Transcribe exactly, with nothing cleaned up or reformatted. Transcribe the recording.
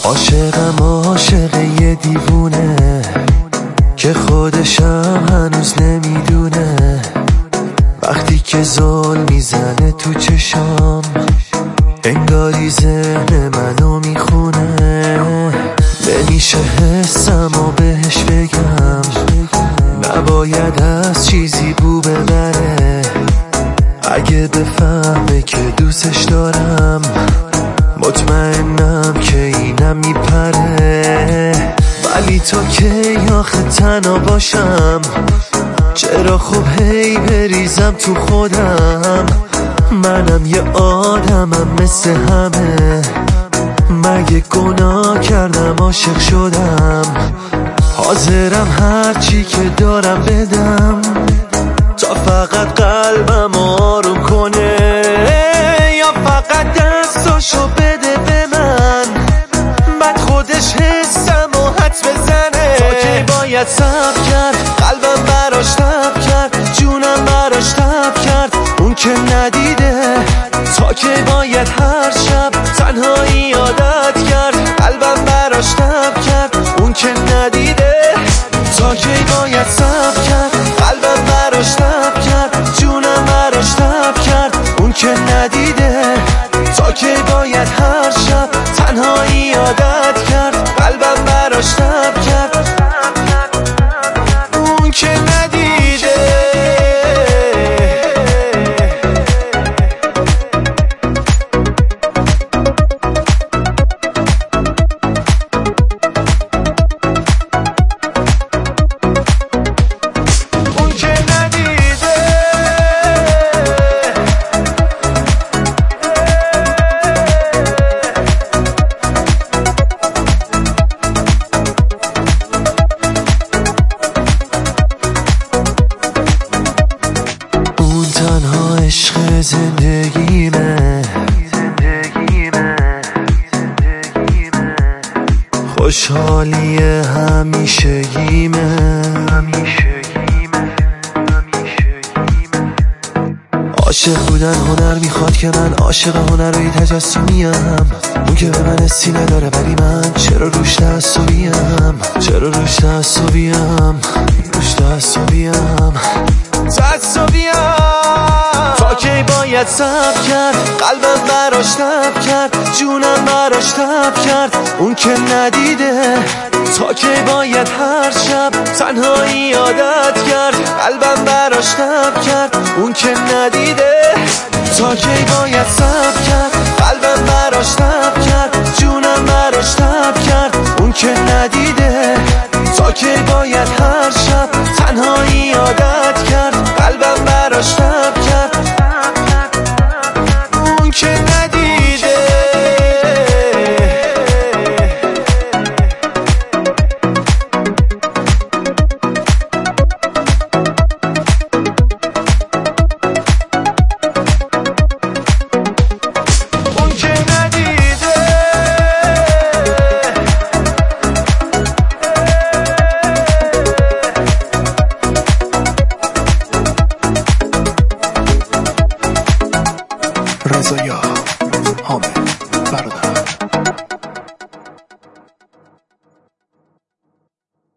عاشقم عاشق یه دیوونه که خودشم هنوز نمیدونه. وقتی که زل میزنه تو چشام انگاری ذهن منو میخونه. نمیشه حسم و بهش بگم، نباید از چیزی بو ببره. اگه بفهمه که دوستش دارم مطمئنم که اینم میپره. ولی تا کی آخه تنها باشم؟ چرا خب هی بریزم تو خودم؟ منم یه آدمم مثل همه، مگه گناه کردم عاشق شدم؟ حاضرم هر چی که دارم بدم تا فقط قلبم آروم کنه، یا فقط دستاشو بده به من بعد خودش حسم و حدس بزنه. تا که باید صبر کرد، قلبم براش تب کرد، جونم براش تب کرد، اون که ندیده. تا که باید هر شب تنهایی عادت کرد، قلبم براش تب کرد، اون که ندیده. تا که باید صبر کرد، قلبم براش تب کرد، جونم براش تب کرد، اون که ندیده. تا که باید هر شب تنهایی عادت کرد، قلبم براش تب کرد، اون که ندیده. تنها عشق زندگیمه، خوشحالی همیشگیمه. عاشق بودن هنر میخواد که من عاشق هنرهای تجسمیم. اون که به من حسی نداره ولی من چرا روش تعصبیم؟ چرا روش تعصبیم؟ روش تعصبیم تعصبیم. تا کی باید صبر کرد، قلبم براش تب کرد، جونم براش تب کرد، اون که ندیده. تا کی باید هر شب تنهایی عادت کرد، قلبم براش تب کرد، اون که ندیده. تا کی باید صبر کرد، قلبم براش تب کرد، جونم براش تب کرد، اون که ندیده. تا کی باید هر شب تنهایی عادت کرد، قلبم براش تب کرد، اون که ندیده. اون که ندیده. رضا حامد برادر